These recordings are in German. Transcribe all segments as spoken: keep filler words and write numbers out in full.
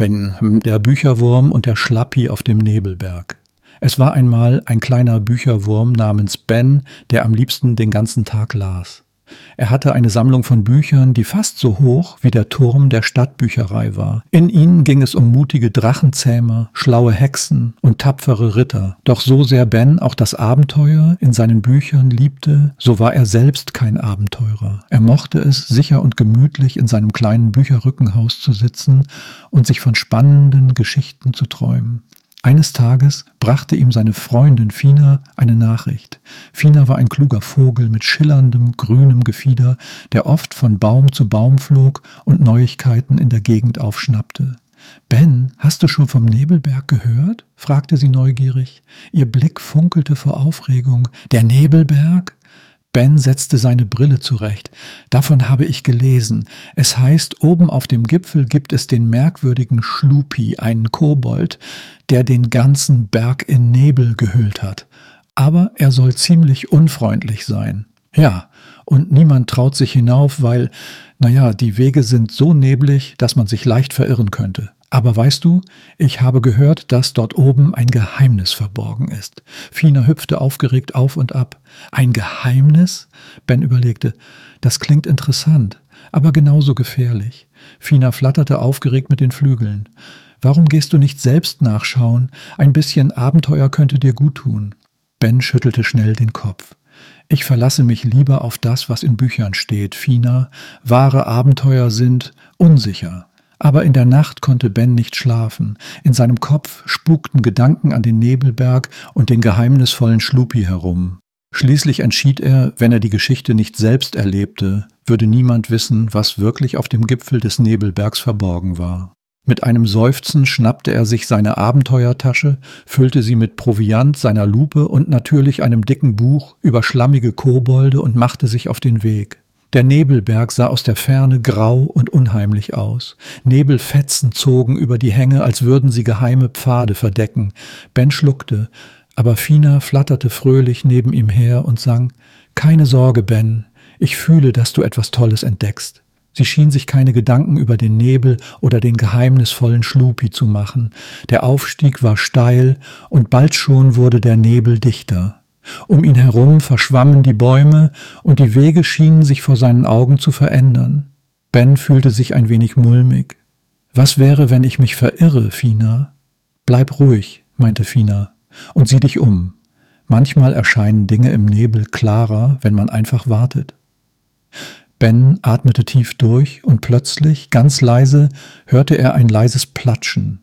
Ben, der Bücherwurm und der Schlappi auf dem Nebelberg. Es war einmal ein kleiner Bücherwurm namens Ben, der am liebsten den ganzen Tag las. Er hatte eine Sammlung von Büchern, die fast so hoch wie der Turm der Stadtbücherei war. In ihnen ging es um mutige Drachenzähmer, schlaue Hexen und tapfere Ritter. Doch so sehr Ben auch das Abenteuer in seinen Büchern liebte, so war er selbst kein Abenteurer. Er mochte es, sicher und gemütlich in seinem kleinen Bücherrückenhaus zu sitzen und sich von spannenden Geschichten zu träumen. Eines Tages brachte ihm seine Freundin Fina eine Nachricht. Fina war ein kluger Vogel mit schillerndem, grünem Gefieder, der oft von Baum zu Baum flog und Neuigkeiten in der Gegend aufschnappte. »Ben, hast du schon vom Nebelberg gehört?« fragte sie neugierig. Ihr Blick funkelte vor Aufregung. »Der Nebelberg?« Ben setzte seine Brille zurecht. »Davon habe ich gelesen. Es heißt, oben auf dem Gipfel gibt es den merkwürdigen Schlupi, einen Kobold, der den ganzen Berg in Nebel gehüllt hat. Aber er soll ziemlich unfreundlich sein. Ja, und niemand traut sich hinauf, weil, naja, die Wege sind so neblig, dass man sich leicht verirren könnte. Aber weißt du, ich habe gehört, dass dort oben ein Geheimnis verborgen ist.« Fina hüpfte aufgeregt auf und ab. »Ein Geheimnis?« Ben überlegte. »Das klingt interessant, aber genauso gefährlich.« Fina flatterte aufgeregt mit den Flügeln. »Warum gehst du nicht selbst nachschauen? Ein bisschen Abenteuer könnte dir gut tun.« Ben schüttelte schnell den Kopf. »Ich verlasse mich lieber auf das, was in Büchern steht, Fina. Wahre Abenteuer sind unsicher.« Aber in der Nacht konnte Ben nicht schlafen. In seinem Kopf spukten Gedanken an den Nebelberg und den geheimnisvollen Schlupi herum. Schließlich entschied er, wenn er die Geschichte nicht selbst erlebte, würde niemand wissen, was wirklich auf dem Gipfel des Nebelbergs verborgen war. Mit einem Seufzen schnappte er sich seine Abenteuertasche, füllte sie mit Proviant, seiner Lupe und natürlich einem dicken Buch über schlammige Kobolde und machte sich auf den Weg. Der Nebelberg sah aus der Ferne grau und unheimlich aus. Nebelfetzen zogen über die Hänge, als würden sie geheime Pfade verdecken. Ben schluckte, aber Fina flatterte fröhlich neben ihm her und sang: »Keine Sorge, Ben, ich fühle, dass du etwas Tolles entdeckst.« Sie schien sich keine Gedanken über den Nebel oder den geheimnisvollen Schlupi zu machen. Der Aufstieg war steil und bald schon wurde der Nebel dichter. Um ihn herum verschwammen die Bäume und die Wege schienen sich vor seinen Augen zu verändern. Ben fühlte sich ein wenig mulmig. »Was wäre, wenn ich mich verirre, Fina?« »Bleib ruhig«, meinte Fina, »und sieh dich um. Manchmal erscheinen Dinge im Nebel klarer, wenn man einfach wartet.« Ben atmete tief durch und plötzlich, ganz leise, hörte er ein leises Platschen.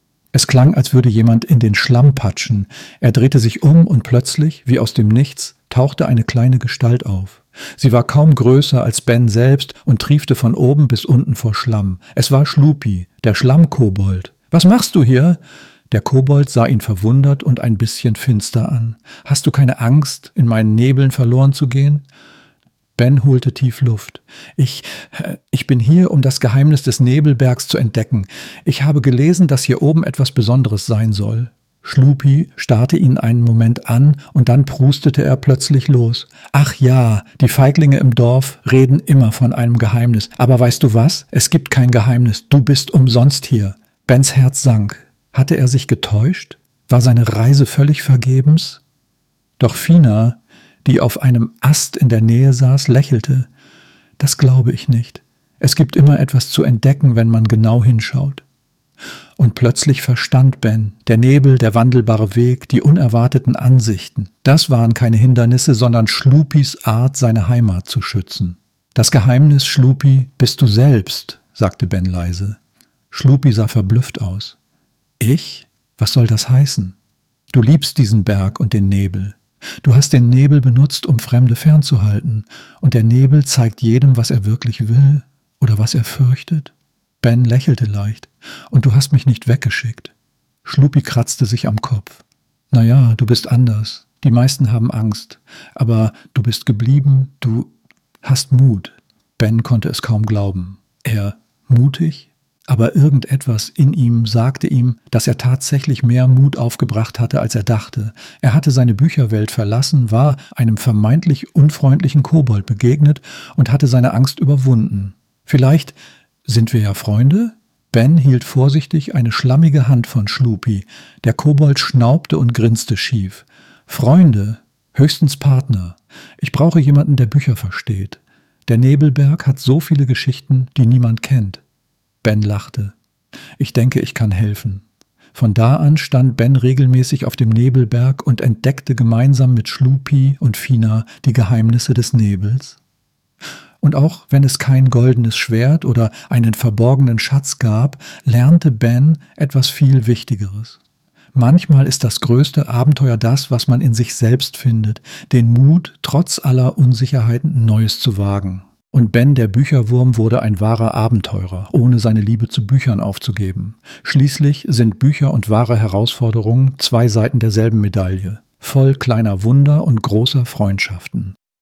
Es klang, als würde jemand in den Schlamm patschen. Er drehte sich um und plötzlich, wie aus dem Nichts, tauchte eine kleine Gestalt auf. Sie war kaum größer als Ben selbst und triefte von oben bis unten vor Schlamm. Es war Schlupi, der Schlammkobold. »Was machst du hier?« Der Kobold sah ihn verwundert und ein bisschen finster an. »Hast du keine Angst, in meinen Nebeln verloren zu gehen?« Ben holte tief Luft. Ich, ich bin hier, um das Geheimnis des Nebelbergs zu entdecken. Ich habe gelesen, dass hier oben etwas Besonderes sein soll.« Schlupi starrte ihn einen Moment an und dann prustete er plötzlich los. »Ach ja, die Feiglinge im Dorf reden immer von einem Geheimnis. Aber weißt du was? Es gibt kein Geheimnis. Du bist umsonst hier.« Bens Herz sank. Hatte er sich getäuscht? War seine Reise völlig vergebens? Doch Fina, die auf einem Ast in der Nähe saß, lächelte. »Das glaube ich nicht. Es gibt immer etwas zu entdecken, wenn man genau hinschaut.« Und plötzlich verstand Ben, der Nebel, der wandelbare Weg, die unerwarteten Ansichten. Das waren keine Hindernisse, sondern Schlupis Art, seine Heimat zu schützen. »Das Geheimnis, Schlupi, bist du selbst«, sagte Ben leise. Schlupi sah verblüfft aus. »Ich? Was soll das heißen? Du liebst diesen Berg und den Nebel. Du hast den Nebel benutzt, um Fremde fernzuhalten, und der Nebel zeigt jedem, was er wirklich will oder was er fürchtet.« Ben lächelte leicht. »Und du hast mich nicht weggeschickt.« Schlupi kratzte sich am Kopf. »Naja, du bist anders. Die meisten haben Angst. Aber du bist geblieben, du hast Mut.« Ben konnte es kaum glauben. Er mutig? Aber irgendetwas in ihm sagte ihm, dass er tatsächlich mehr Mut aufgebracht hatte, als er dachte. Er hatte seine Bücherwelt verlassen, war einem vermeintlich unfreundlichen Kobold begegnet und hatte seine Angst überwunden. »Vielleicht sind wir ja Freunde?« Ben hielt vorsichtig eine schlammige Hand von Schlupi. Der Kobold schnaubte und grinste schief. »Freunde, höchstens Partner. Ich brauche jemanden, der Bücher versteht. Der Nebelberg hat so viele Geschichten, die niemand kennt.« Ben lachte. »Ich denke, ich kann helfen.« Von da an stand Ben regelmäßig auf dem Nebelberg und entdeckte gemeinsam mit Schlupi und Fina die Geheimnisse des Nebels. Und auch wenn es kein goldenes Schwert oder einen verborgenen Schatz gab, lernte Ben etwas viel Wichtigeres. Manchmal ist das größte Abenteuer das, was man in sich selbst findet, den Mut, trotz aller Unsicherheiten Neues zu wagen. Und Ben der Bücherwurm wurde ein wahrer Abenteurer, ohne seine Liebe zu Büchern aufzugeben. Schließlich sind Bücher und wahre Herausforderungen zwei Seiten derselben Medaille, voll kleiner Wunder und großer Freundschaften.